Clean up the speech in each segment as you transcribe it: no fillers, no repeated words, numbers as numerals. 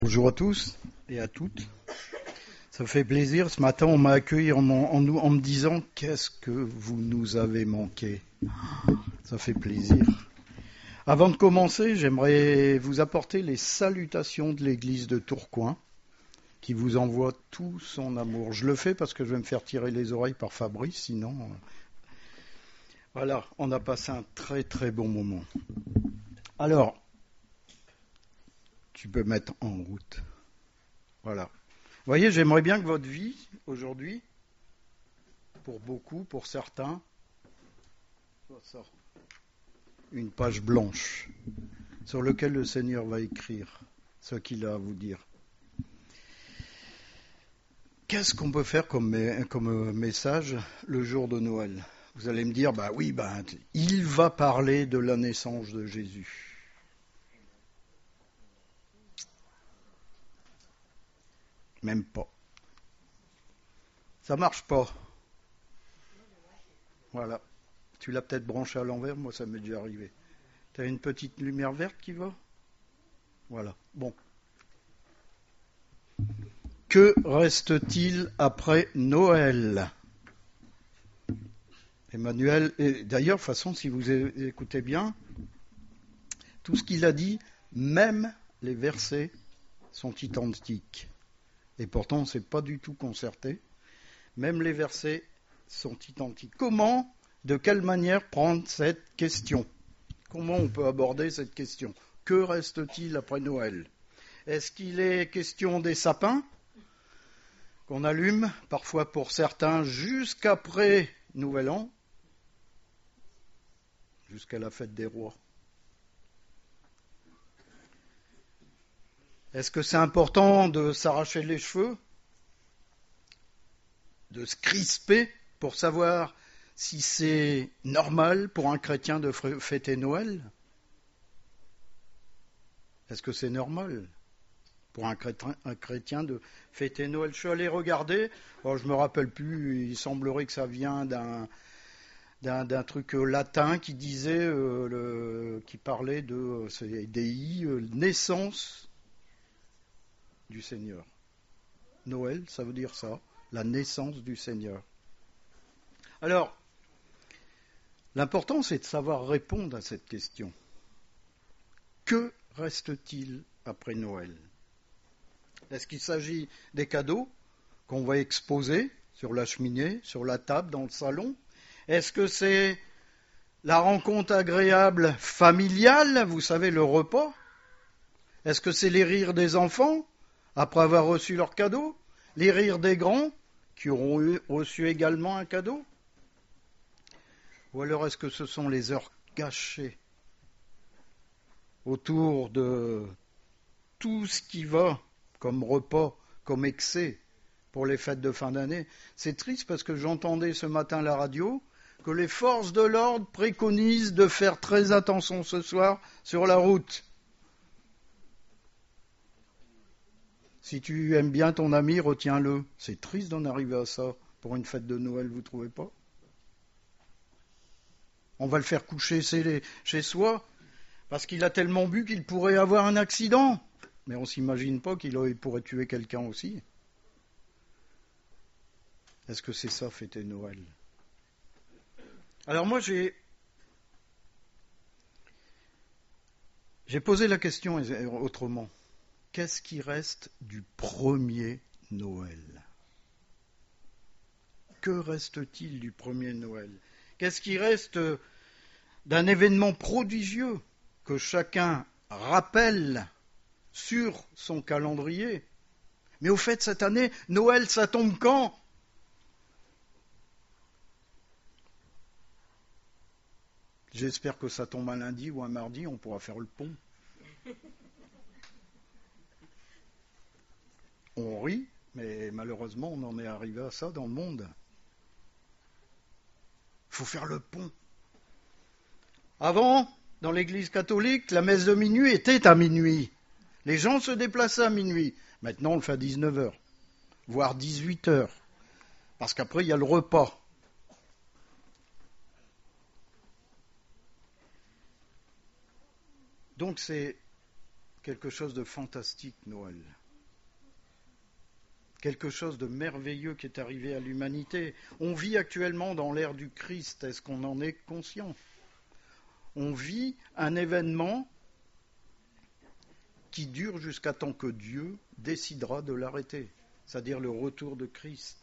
Bonjour à tous et à toutes. Ça fait plaisir. Ce matin, on m'a accueilli en me disant « Qu'est-ce que vous nous avez manqué ?» Ça fait plaisir. Avant de commencer, j'aimerais vous apporter les salutations de l'église de Tourcoing qui vous envoie tout son amour. Je le fais parce que je vais me faire tirer les oreilles par Fabrice, sinon... Voilà, on a passé un très très bon moment. Alors, tu peux mettre en route. Voilà. Vous voyez, j'aimerais bien que votre vie, aujourd'hui, pour beaucoup, pour certains, soit ça, une page blanche sur laquelle le Seigneur va écrire ce qu'il a à vous dire. Qu'est-ce qu'on peut faire comme message le jour de Noël ? Vous allez me dire, il va parler de la naissance de Jésus. Même pas. Ça marche pas. Voilà. Tu l'as peut-être branché à l'envers, moi ça m'est déjà arrivé. Tu as une petite lumière verte qui va ? Voilà. Bon. Que reste-t-il après Noël ? Emmanuel, et d'ailleurs, de toute façon, si vous écoutez bien, tout ce qu'il a dit, même les versets sont identiques. Et pourtant, on ne s'est pas du tout concerté. Même les versets sont identiques. Comment, de quelle manière prendre cette question ? Comment on peut aborder cette question ? Que reste-t-il après Noël ? Est-ce qu'il est question des sapins qu'on allume, parfois pour certains, jusqu'après Nouvel An, jusqu'à la fête des rois ? Est-ce que c'est important de s'arracher les cheveux, de se crisper pour savoir si c'est normal pour un chrétien de fêter Noël ? Est-ce que c'est normal pour un chrétien de fêter Noël ? Je suis allé regarder, je ne me rappelle plus, il semblerait que ça vient d'un truc latin qui disait, qui parlait de Dei, naissance du Seigneur. Noël, ça veut dire ça, la naissance du Seigneur. Alors, l'important, c'est de savoir répondre à cette question. Que reste-t-il après Noël ? Est-ce qu'il s'agit des cadeaux qu'on va exposer sur la cheminée, sur la table, dans le salon ? Est-ce que c'est la rencontre agréable familiale, vous savez, le repas ? Est-ce que c'est les rires des enfants après avoir reçu leur cadeau ? Les rires des grands qui auront reçu également un cadeau ? Ou alors est-ce que ce sont les heures cachées autour de tout ce qui va comme repas, comme excès pour les fêtes de fin d'année ? C'est triste parce que j'entendais ce matin à la radio que les forces de l'ordre préconisent de faire très attention ce soir sur la route. Si tu aimes bien ton ami, retiens-le. C'est triste d'en arriver à ça pour une fête de Noël, vous ne trouvez pas ? On va le faire coucher chez soi parce qu'il a tellement bu qu'il pourrait avoir un accident. Mais on ne s'imagine pas qu'il pourrait tuer quelqu'un aussi. Est-ce que c'est ça, fêter Noël ? Alors moi, j'ai posé la question autrement. Qu'est-ce qui reste du premier Noël ? Que reste-t-il du premier Noël ? Qu'est-ce qui reste d'un événement prodigieux que chacun rappelle sur son calendrier ? Mais au fait, cette année, Noël, ça tombe quand ? J'espère que ça tombe un lundi ou un mardi, on pourra faire le pont. On rit, mais malheureusement, on en est arrivé à ça dans le monde. Il faut faire le pont. Avant, dans l'église catholique, la messe de minuit était à minuit. Les gens se déplaçaient à minuit. Maintenant, on le fait à 19h, voire 18h. Parce qu'après, il y a le repas. Donc, c'est quelque chose de fantastique, Noël. Quelque chose de merveilleux qui est arrivé à l'humanité. On vit actuellement dans l'ère du Christ, est-ce qu'on en est conscient ? On vit un événement qui dure jusqu'à temps que Dieu décidera de l'arrêter, c'est-à-dire le retour de Christ.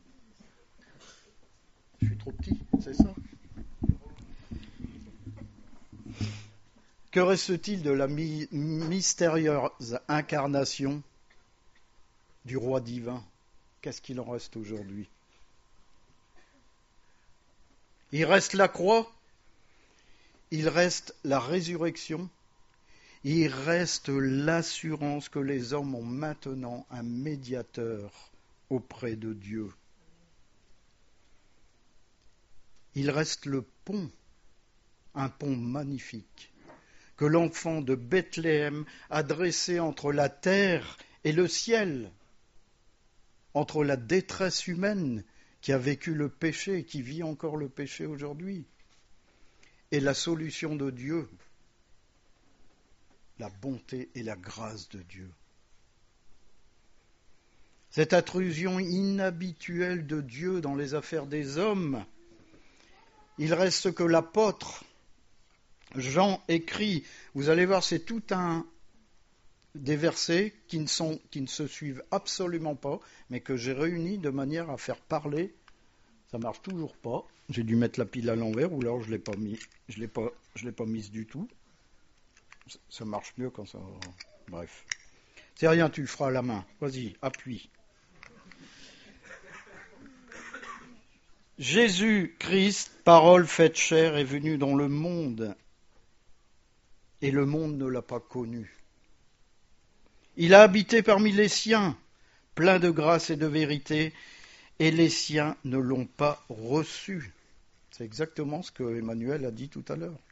Je suis trop petit, c'est ça ? Que reste-t-il de la mystérieuse incarnation du roi divin ? Qu'est-ce qu'il en reste aujourd'hui ? Il reste la croix, il reste la résurrection, il reste l'assurance que les hommes ont maintenant un médiateur auprès de Dieu. Il reste le pont, un pont magnifique, que l'enfant de Bethléem a dressé entre la terre et le ciel, entre la détresse humaine qui a vécu le péché et qui vit encore le péché aujourd'hui, et la solution de Dieu, la bonté et la grâce de Dieu. Cette intrusion inhabituelle de Dieu dans les affaires des hommes, il reste que l'apôtre Jean écrit, vous allez voir, c'est tout des versets qui ne se suivent absolument pas, mais que j'ai réunis de manière à faire parler. Ça marche toujours pas. J'ai dû mettre la pile à l'envers, ou alors je l'ai pas mis. Je l'ai pas mise du tout. Ça marche mieux quand ça. Bref. C'est rien, tu le feras à la main. Vas-y, appuie. Jésus-Christ, parole faite chair, est venu dans le monde, et le monde ne l'a pas connu. Il a habité parmi les siens, plein de grâce et de vérité, et les siens ne l'ont pas reçu. C'est exactement ce que Emmanuel a dit tout à l'heure.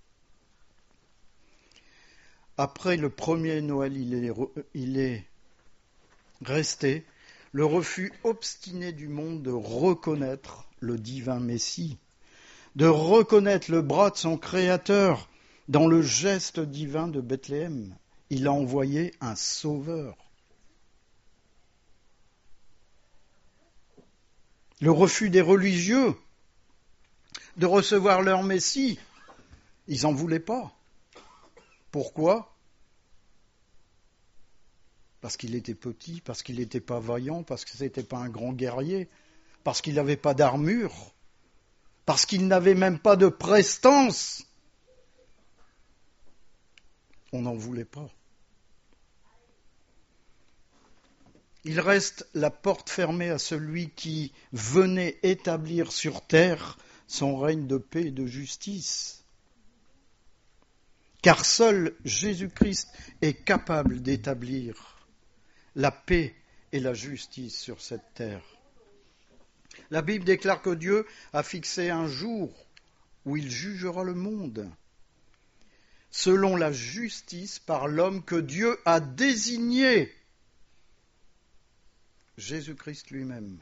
Après le premier Noël, il est resté le refus obstiné du monde de reconnaître le divin Messie, de reconnaître le bras de son Créateur dans le geste divin de Bethléem. Il a envoyé un sauveur. Le refus des religieux de recevoir leur Messie, ils n'en voulaient pas. Pourquoi ? Parce qu'il était petit, parce qu'il n'était pas vaillant, parce que ce n'était pas un grand guerrier, parce qu'il n'avait pas d'armure, parce qu'il n'avait même pas de prestance. On n'en voulait pas. Il reste la porte fermée à celui qui venait établir sur terre son règne de paix et de justice. Car seul Jésus-Christ est capable d'établir la paix et la justice sur cette terre. La Bible déclare que Dieu a fixé un jour où il jugera le monde, selon la justice par l'homme que Dieu a désigné, Jésus-Christ lui-même.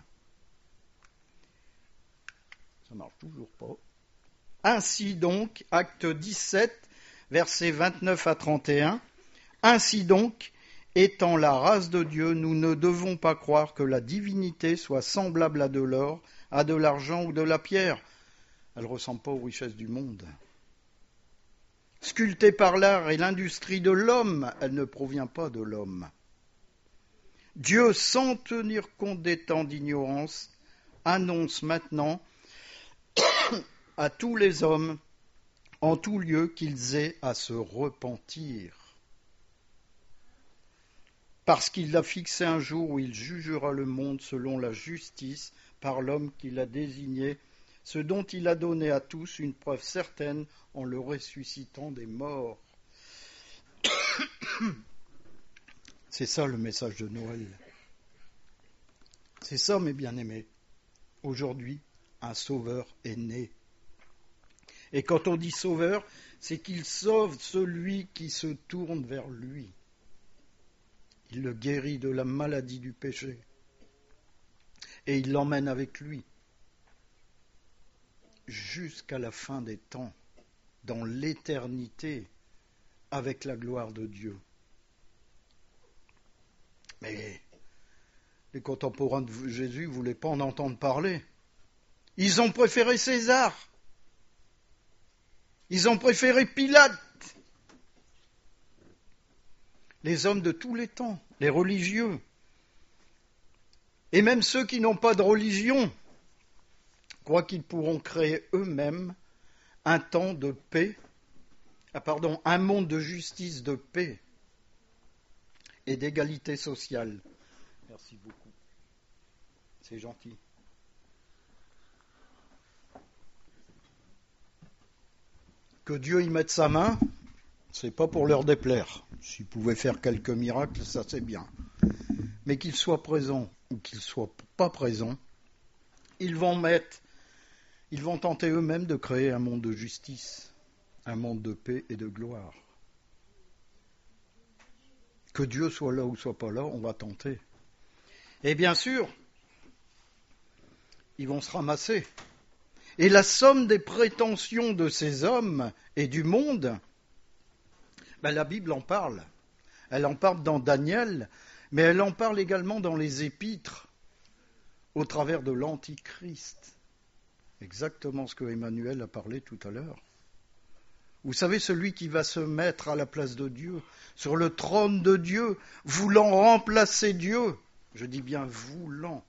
Ça marche toujours pas. Ainsi donc, acte 17, versets 29 à 31, ainsi donc, étant la race de Dieu, nous ne devons pas croire que la divinité soit semblable à de l'or, à de l'argent ou de la pierre. Elle ne ressemble pas aux richesses du monde. Sculptée par l'art et l'industrie de l'homme, elle ne provient pas de l'homme. Dieu, sans tenir compte des temps d'ignorance, annonce maintenant à tous les hommes, en tout lieu, qu'ils aient à se repentir. Parce qu'il a fixé un jour où il jugera le monde selon la justice par l'homme qu'il a désigné, ce dont il a donné à tous une preuve certaine en le ressuscitant des morts. C'est ça le message de Noël. C'est ça, mes bien-aimés. Aujourd'hui, un sauveur est né. Et quand on dit sauveur, c'est qu'il sauve celui qui se tourne vers lui. Il le guérit de la maladie du péché. Et il l'emmène avec lui jusqu'à la fin des temps, dans l'éternité, avec la gloire de Dieu. Mais les contemporains de Jésus ne voulaient pas en entendre parler. Ils ont préféré César. Ils ont préféré Pilate. Les hommes de tous les temps, les religieux, et même ceux qui n'ont pas de religion, croient qu'ils pourront créer eux-mêmes un temps de paix, un monde de justice, de paix et d'égalité sociale. Merci beaucoup. C'est gentil. Que Dieu y mette sa main, c'est pas pour leur déplaire. S'ils pouvaient faire quelques miracles, ça c'est bien. Mais qu'ils soient présents ou qu'ils soient pas présents, ils vont tenter eux-mêmes de créer un monde de justice, un monde de paix et de gloire. Que Dieu soit là ou soit pas là, on va tenter. Et bien sûr, ils vont se ramasser. Et la somme des prétentions de ces hommes et du monde, la Bible en parle. Elle en parle dans Daniel, mais elle en parle également dans les épîtres, au travers de l'Antichrist. Exactement ce que Emmanuel a parlé tout à l'heure. Vous savez, celui qui va se mettre à la place de Dieu, sur le trône de Dieu, voulant remplacer Dieu. Je dis bien voulant.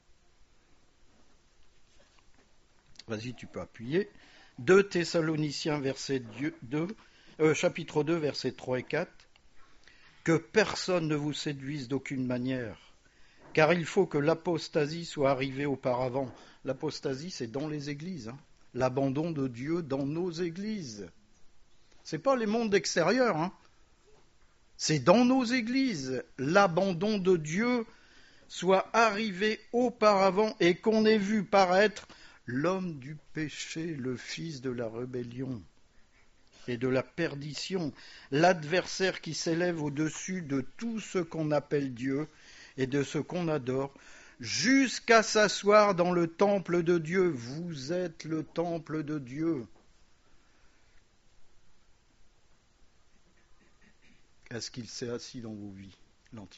Vas-y, tu peux appuyer. 2 Thessaloniciens, chapitre 2, versets 3 et 4. Que personne ne vous séduise d'aucune manière, car il faut que l'apostasie soit arrivée auparavant. L'apostasie, c'est dans les églises. L'abandon de Dieu dans nos églises. Ce n'est pas les mondes extérieurs. C'est dans nos églises. L'abandon de Dieu soit arrivé auparavant et qu'on ait vu paraître l'homme du péché, le fils de la rébellion et de la perdition, l'adversaire qui s'élève au-dessus de tout ce qu'on appelle Dieu et de ce qu'on adore, jusqu'à s'asseoir dans le temple de Dieu. Vous êtes le temple de Dieu. Est-ce qu'il s'est assis dans vos vies, l'Antichrist ?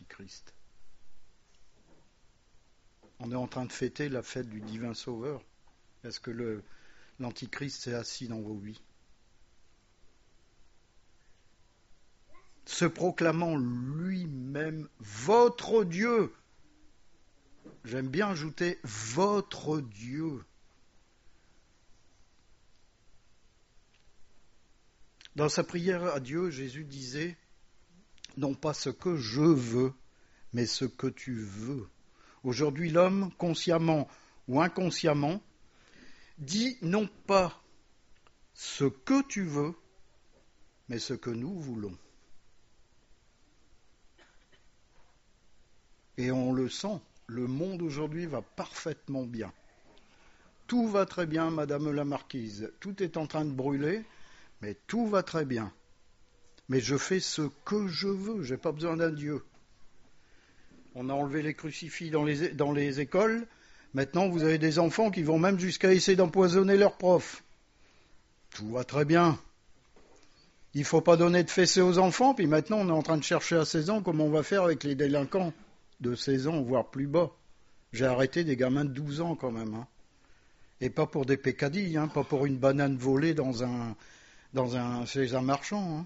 On est en train de fêter la fête du divin Sauveur. Est-ce que l'Antichrist s'est assis dans vos vies ? Se proclamant lui-même votre Dieu. J'aime bien ajouter votre Dieu. Dans sa prière à Dieu, Jésus disait « Non pas ce que je veux, mais ce que tu veux ». Aujourd'hui, l'homme, consciemment ou inconsciemment, dit non pas ce que tu veux, mais ce que nous voulons. Et on le sent, le monde aujourd'hui va parfaitement bien. Tout va très bien, Madame la Marquise. Tout est en train de brûler, mais tout va très bien. Mais je fais ce que je veux, je n'ai pas besoin d'un Dieu. On a enlevé les crucifix dans les écoles. Maintenant, vous avez des enfants qui vont même jusqu'à essayer d'empoisonner leurs profs. Tout va très bien. Il ne faut pas donner de fessées aux enfants, puis maintenant on est en train de chercher à 16 ans comment on va faire avec les délinquants de 16 ans, voire plus bas. J'ai arrêté des gamins de 12 ans quand même. Et pas pour des peccadilles, pas pour une banane volée chez un marchand.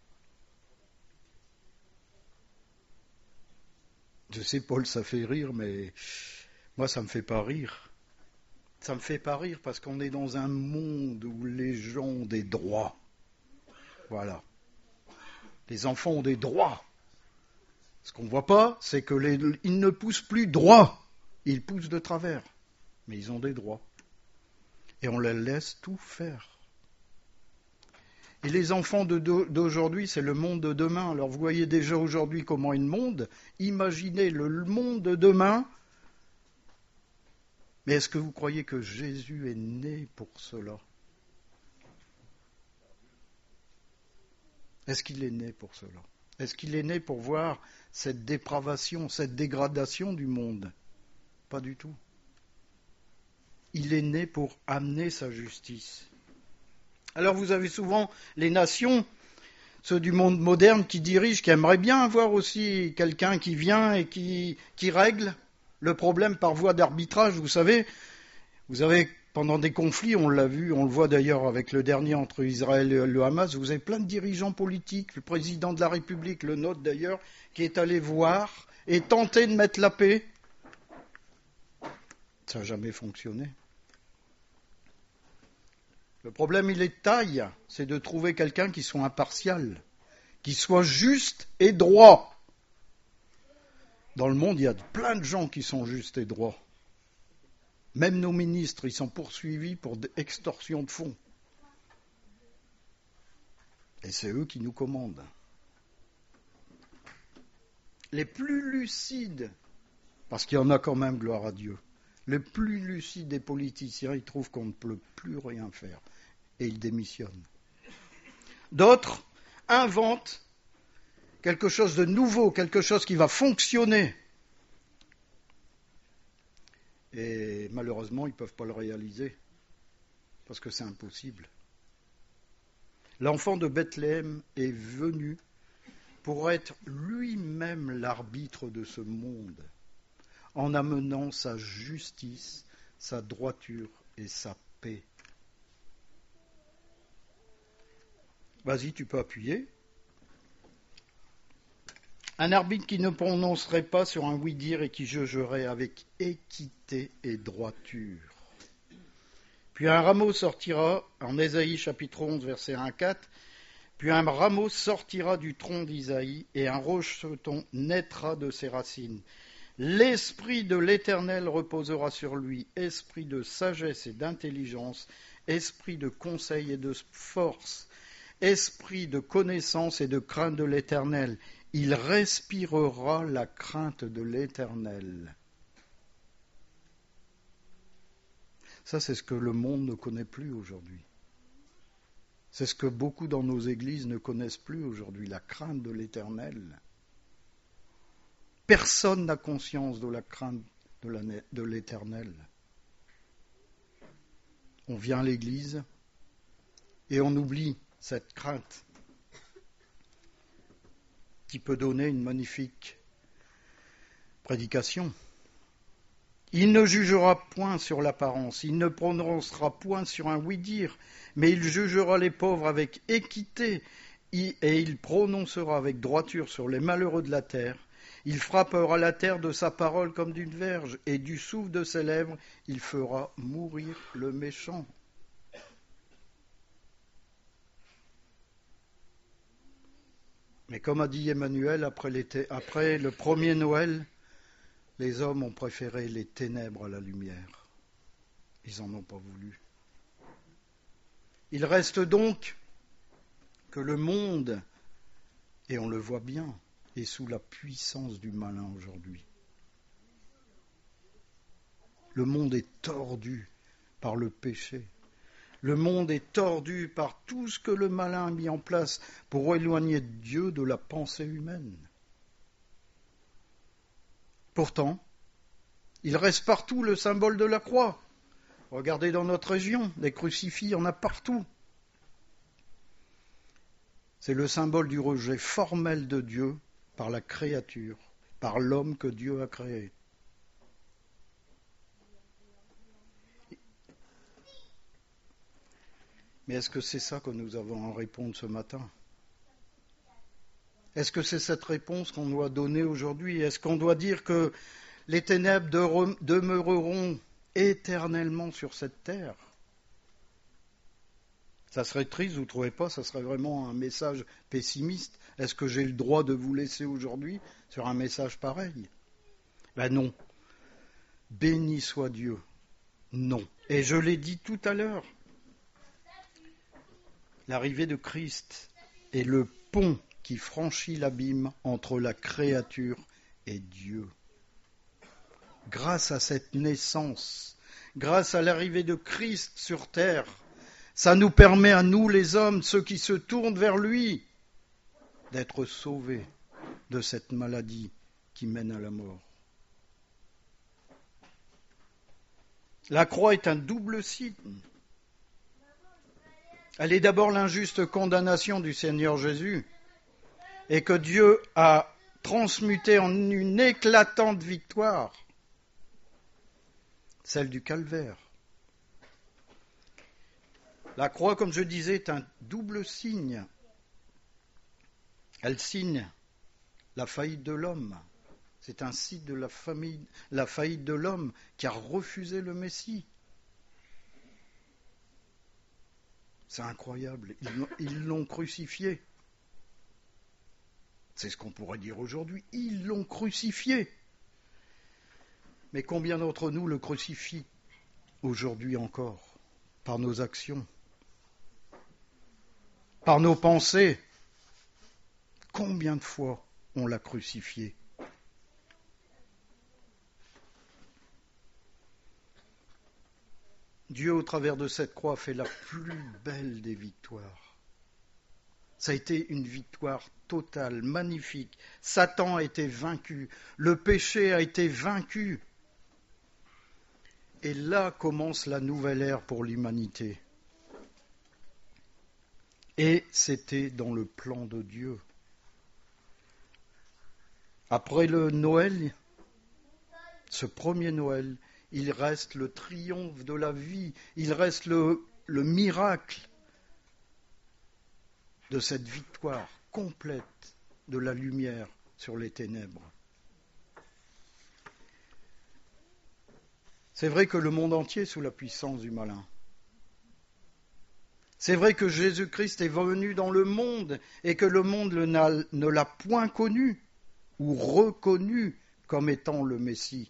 Je sais, Paul, ça fait rire, mais moi, ça ne me fait pas rire. Ça ne me fait pas rire parce qu'on est dans un monde où les gens ont des droits. Voilà. Les enfants ont des droits. Ce qu'on ne voit pas, c'est qu'ils ne poussent plus droit. Ils poussent de travers. Mais ils ont des droits. Et on les laisse tout faire. Et les enfants d'aujourd'hui, c'est le monde de demain. Alors vous voyez déjà aujourd'hui comment est le monde. Imaginez le monde de demain. Mais est-ce que vous croyez que Jésus est né pour cela ? Est-ce qu'il est né pour cela ? Est-ce qu'il est né pour voir cette dépravation, cette dégradation du monde ? Pas du tout. Il est né pour amener sa justice. Alors vous avez souvent les nations ceux du monde moderne qui dirigent, qui aimeraient bien avoir aussi quelqu'un qui vient et qui règle le problème par voie d'arbitrage. Vous savez, pendant des conflits, on l'a vu, on le voit d'ailleurs avec le dernier entre Israël et le Hamas, vous avez plein de dirigeants politiques, le président de la République, le nôtre d'ailleurs, qui est allé voir et tenter de mettre la paix. Ça n'a jamais fonctionné. Le problème, il est de taille, c'est de trouver quelqu'un qui soit impartial, qui soit juste et droit. Dans le monde, il y a plein de gens qui sont justes et droits. Même nos ministres, ils sont poursuivis pour extorsion de fonds. Et c'est eux qui nous commandent. Les plus lucides, parce qu'il y en a quand même, gloire à Dieu, les plus lucides des politiciens, ils trouvent qu'on ne peut plus rien faire. Et ils démissionnent. D'autres inventent quelque chose de nouveau, quelque chose qui va fonctionner. Et malheureusement, ils ne peuvent pas le réaliser, parce que c'est impossible. L'enfant de Bethléem est venu pour être lui-même l'arbitre de ce monde, en amenant sa justice, sa droiture et sa paix. Vas-y, tu peux appuyer. Un arbitre qui ne prononcerait pas sur un oui-dire et qui jugerait avec équité et droiture. Puis un rameau sortira, en Ésaïe chapitre 11, verset 1-4, puis un rameau sortira du tronc d'Isaïe et un rocheton naîtra de ses racines. L'esprit de l'Éternel reposera sur lui, esprit de sagesse et d'intelligence, esprit de conseil et de force, esprit de connaissance et de crainte de l'Éternel. Il respirera la crainte de l'Éternel. Ça, c'est ce que le monde ne connaît plus aujourd'hui. C'est ce que beaucoup dans nos églises ne connaissent plus aujourd'hui, la crainte de l'Éternel. Personne n'a conscience de la crainte de l'Éternel. On vient à l'église et on oublie cette crainte qui peut donner une magnifique prédication. Il ne jugera point sur l'apparence, il ne prononcera point sur un oui-dire, mais il jugera les pauvres avec équité, et il prononcera avec droiture sur les malheureux de la terre. Il frappera la terre de sa parole comme d'une verge, et du souffle de ses lèvres, il fera mourir le méchant. Mais comme a dit Emmanuel, après le premier Noël, les hommes ont préféré les ténèbres à la lumière. Ils n'en ont pas voulu. Il reste donc que le monde, et on le voit bien, est sous la puissance du malin aujourd'hui. Le monde est tordu par le péché. Le monde est tordu par tout ce que le malin a mis en place pour éloigner Dieu de la pensée humaine. Pourtant, il reste partout le symbole de la croix. Regardez dans notre région, des crucifix, il y en a partout. C'est le symbole du rejet formel de Dieu par la créature, par l'homme que Dieu a créé. Mais est-ce que c'est ça que nous avons à répondre ce matin ? Est-ce que c'est cette réponse qu'on doit donner aujourd'hui ? Est-ce qu'on doit dire que les ténèbres demeureront éternellement sur cette terre ? Ça serait triste, vous ne trouvez pas ? Ça serait vraiment un message pessimiste. Est-ce que j'ai le droit de vous laisser aujourd'hui sur un message pareil ? Ben non. Béni soit Dieu. Non. Et je l'ai dit tout à l'heure. L'arrivée de Christ est le pont qui franchit l'abîme entre la créature et Dieu. Grâce à cette naissance, grâce à l'arrivée de Christ sur terre, ça nous permet à nous les hommes, ceux qui se tournent vers lui, d'être sauvés de cette maladie qui mène à la mort. La croix est un double signe. Elle est d'abord l'injuste condamnation du Seigneur Jésus, et que Dieu a transmuté en une éclatante victoire, celle du calvaire. La croix, comme je disais, est un double signe. Elle signe la faillite de l'homme. C'est un signe de la faillite de l'homme qui a refusé le Messie. C'est incroyable. Ils l'ont crucifié. C'est ce qu'on pourrait dire aujourd'hui. Ils l'ont crucifié. Mais combien d'entre nous le crucifient aujourd'hui encore, par nos actions, par nos pensées? Combien de fois on l'a crucifié? Dieu, au travers de cette croix, fait la plus belle des victoires. Ça a été une victoire totale, magnifique. Satan a été vaincu, le péché a été vaincu. Et là commence la nouvelle ère pour l'humanité. Et c'était dans le plan de Dieu. Après le Noël, ce premier Noël, il reste le triomphe de la vie, il reste le miracle de cette victoire complète de la lumière sur les ténèbres. C'est vrai que le monde entier est sous la puissance du malin. C'est vrai que Jésus-Christ est venu dans le monde et que le monde ne l'a point connu ou reconnu comme étant le Messie.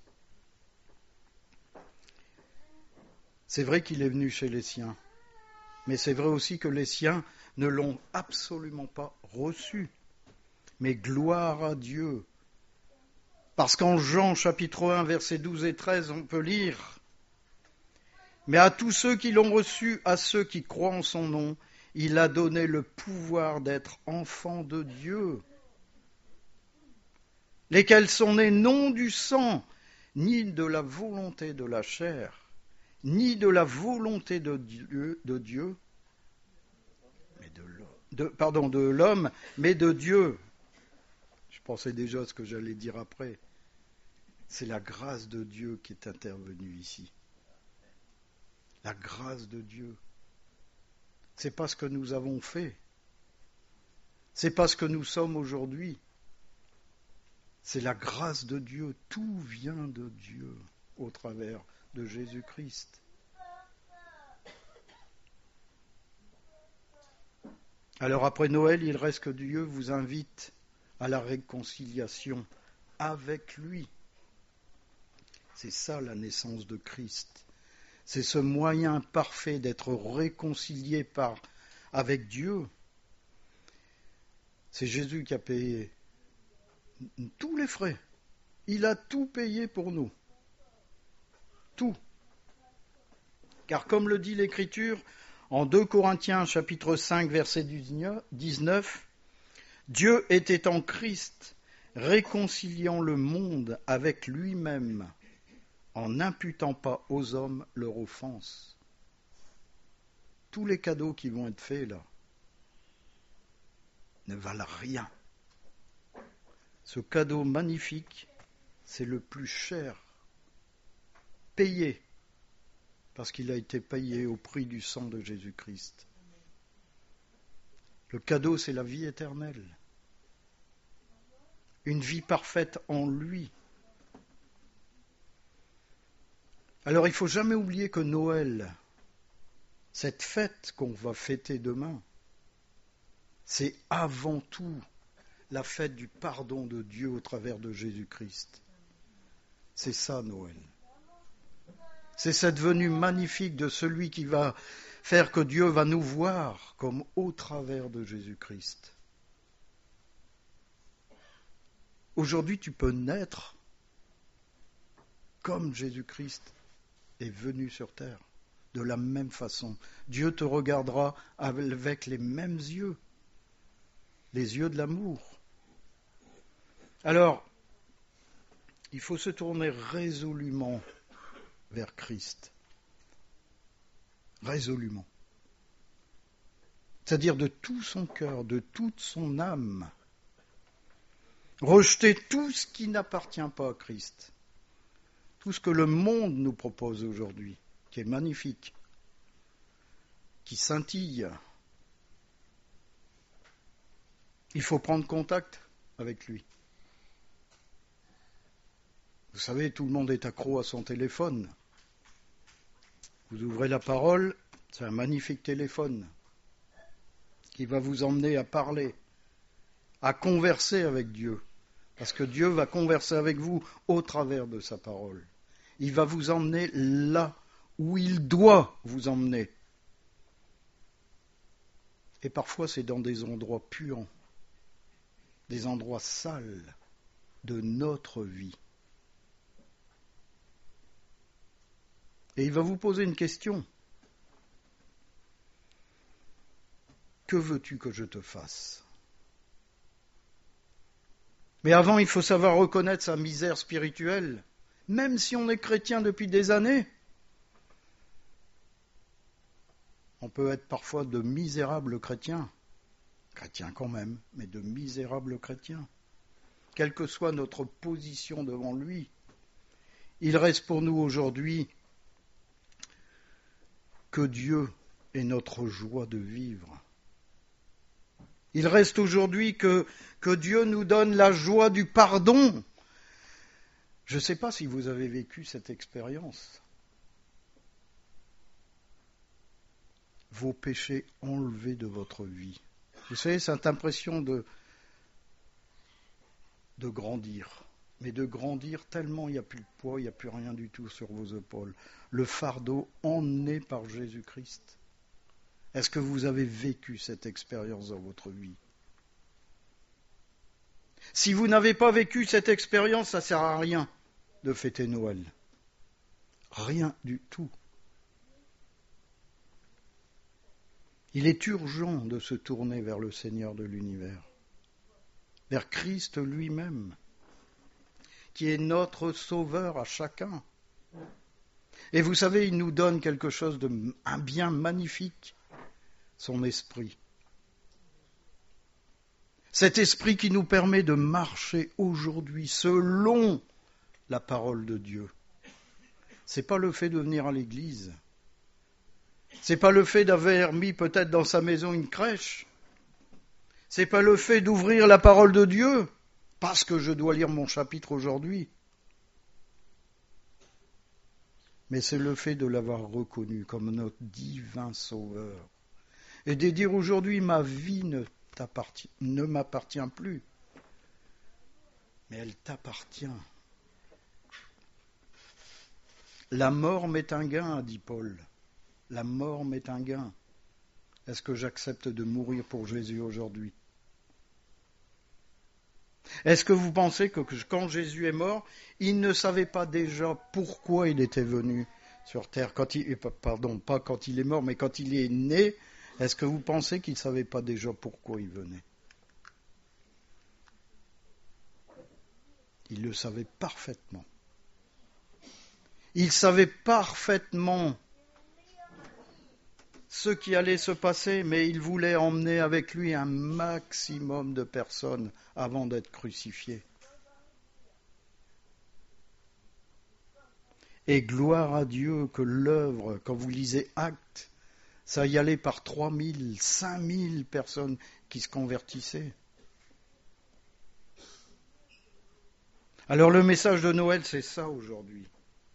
C'est vrai qu'il est venu chez les siens, mais c'est vrai aussi que les siens ne l'ont absolument pas reçu. Mais gloire à Dieu, parce qu'en Jean chapitre 1, versets 12 et 13, on peut lire « Mais à tous ceux qui l'ont reçu, à ceux qui croient en son nom, il a donné le pouvoir d'être enfants de Dieu, lesquels sont nés non du sang, ni de la volonté de la chair, ni de la volonté de Dieu, mais de l'homme, mais de Dieu. » Je pensais déjà à ce que j'allais dire après. C'est la grâce de Dieu qui est intervenue ici. La grâce de Dieu. C'est pas ce que nous avons fait. C'est pas ce que nous sommes aujourd'hui. C'est la grâce de Dieu. Tout vient de Dieu au travers de Jésus-Christ. Alors après Noël, il reste que Dieu vous invite à la réconciliation avec lui. C'est ça la naissance de Christ. C'est ce moyen parfait d'être réconcilié avec Dieu. C'est Jésus qui a payé tous les frais. Il a tout payé pour nous. Tout. Car comme le dit l'Écriture, en 2 Corinthiens chapitre 5 verset 19, Dieu était en Christ, réconciliant le monde avec lui-même, en n'imputant pas aux hommes leur offense. Tous les cadeaux qui vont être faits là ne valent rien. Ce cadeau magnifique, c'est le plus cher, payé, parce qu'il a été payé au prix du sang de Jésus-Christ. Le cadeau, c'est la vie éternelle. Une vie parfaite en lui. Alors il ne faut jamais oublier que Noël, cette fête qu'on va fêter demain, c'est avant tout la fête du pardon de Dieu au travers de Jésus-Christ. C'est ça Noël. C'est cette venue magnifique de celui qui va faire que Dieu va nous voir comme au travers de Jésus-Christ. Aujourd'hui, tu peux naître comme Jésus-Christ est venu sur terre, de la même façon. Dieu te regardera avec les mêmes yeux, les yeux de l'amour. Alors, il faut se tourner résolument vers Christ. Résolument. C'est-à-dire de tout son cœur, de toute son âme. Rejeter tout ce qui n'appartient pas à Christ. Tout ce que le monde nous propose aujourd'hui, qui est magnifique, qui scintille. Il faut prendre contact avec lui. Vous savez, tout le monde est accro à son téléphone. Vous ouvrez la parole, c'est un magnifique téléphone qui va vous emmener à parler, à converser avec Dieu. Parce que Dieu va converser avec vous au travers de sa parole. Il va vous emmener là où il doit vous emmener. Et parfois, c'est dans des endroits puants, des endroits sales de notre vie. Et il va vous poser une question. Que veux-tu que je te fasse ? Mais avant, il faut savoir reconnaître sa misère spirituelle, même si on est chrétien depuis des années. On peut être parfois de misérables chrétiens quand même, mais de misérables chrétiens. Quelle que soit notre position devant lui, il reste pour nous aujourd'hui que Dieu est notre joie de vivre. Il reste aujourd'hui que Dieu nous donne la joie du pardon. Je ne sais pas si vous avez vécu cette expérience. Vos péchés enlevés de votre vie. Vous savez, cette impression de grandir. Mais de grandir tellement il n'y a plus de poids, il n'y a plus rien du tout sur vos épaules. Le fardeau emmené par Jésus-Christ. Est-ce que vous avez vécu cette expérience dans votre vie ? Si vous n'avez pas vécu cette expérience, ça ne sert à rien de fêter Noël. Rien du tout. Il est urgent de se tourner vers le Seigneur de l'univers, vers Christ lui-même, qui est notre sauveur à chacun. Et vous savez, il nous donne quelque chose un bien magnifique, son esprit. Cet esprit qui nous permet de marcher aujourd'hui selon la parole de Dieu. Ce n'est pas le fait de venir à l'église. Ce n'est pas le fait d'avoir mis peut-être dans sa maison une crèche. Ce n'est pas le fait d'ouvrir la parole de Dieu, parce que je dois lire mon chapitre aujourd'hui. Mais c'est le fait de l'avoir reconnu comme notre divin sauveur. Et de dire aujourd'hui, ma vie ne m'appartient plus, mais elle t'appartient. La mort m'est un gain, dit Paul. La mort m'est un gain. Est-ce que j'accepte de mourir pour Jésus aujourd'hui ? Est-ce que vous pensez que quand Jésus est mort, il ne savait pas déjà pourquoi il était venu sur terre ? Pas quand il est mort, mais quand il est né, est-ce que vous pensez qu'il ne savait pas déjà pourquoi il venait ? Il le savait parfaitement. Il savait parfaitement ce qui allait se passer, mais il voulait emmener avec lui un maximum de personnes avant d'être crucifié. Et gloire à Dieu que l'œuvre, quand vous lisez Actes, ça y allait par 3000, 5000 personnes qui se convertissaient. Alors le message de Noël, c'est ça aujourd'hui.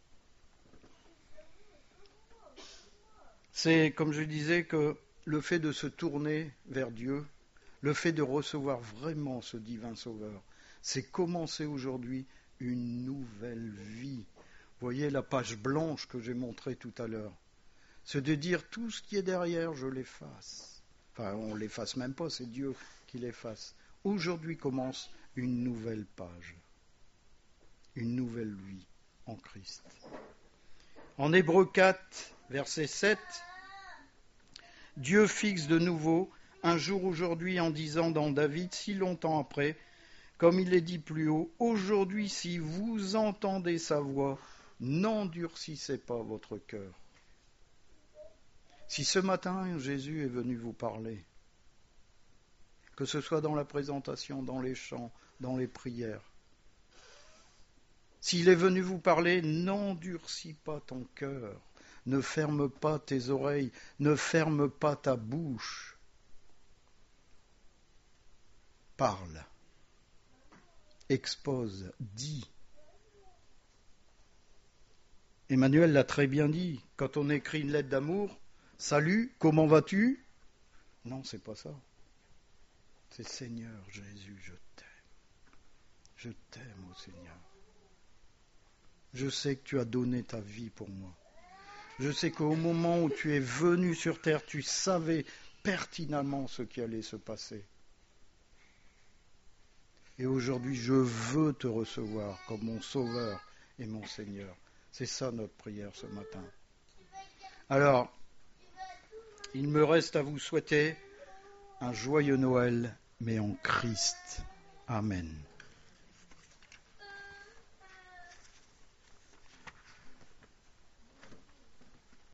C'est, comme je disais, que le fait de se tourner vers Dieu, le fait de recevoir vraiment ce divin sauveur, c'est commencer aujourd'hui une nouvelle vie. Vous voyez la page blanche que j'ai montrée tout à l'heure. C'est de dire tout ce qui est derrière, je l'efface. Enfin, on ne l'efface même pas, c'est Dieu qui l'efface. Aujourd'hui commence une nouvelle page, une nouvelle vie en Christ. En Hébreux 4, verset 7, Dieu fixe de nouveau un jour aujourd'hui en disant dans David, si longtemps après, comme il est dit plus haut, aujourd'hui si vous entendez sa voix, n'endurcissez pas votre cœur. Si ce matin Jésus est venu vous parler, que ce soit dans la présentation, dans les chants, dans les prières. S'il est venu vous parler, n'endurcis pas ton cœur, ne ferme pas tes oreilles, ne ferme pas ta bouche. Parle, expose, dis. Emmanuel l'a très bien dit, quand on écrit une lettre d'amour, salut, comment vas-tu? Non, c'est pas ça. C'est Seigneur Jésus, je t'aime. Je t'aime, ô Seigneur. Je sais que tu as donné ta vie pour moi. Je sais qu'au moment où tu es venu sur terre, tu savais pertinemment ce qui allait se passer. Et aujourd'hui, je veux te recevoir comme mon Sauveur et mon Seigneur. C'est ça notre prière ce matin. Alors, il me reste à vous souhaiter un joyeux Noël, mais en Christ. Amen.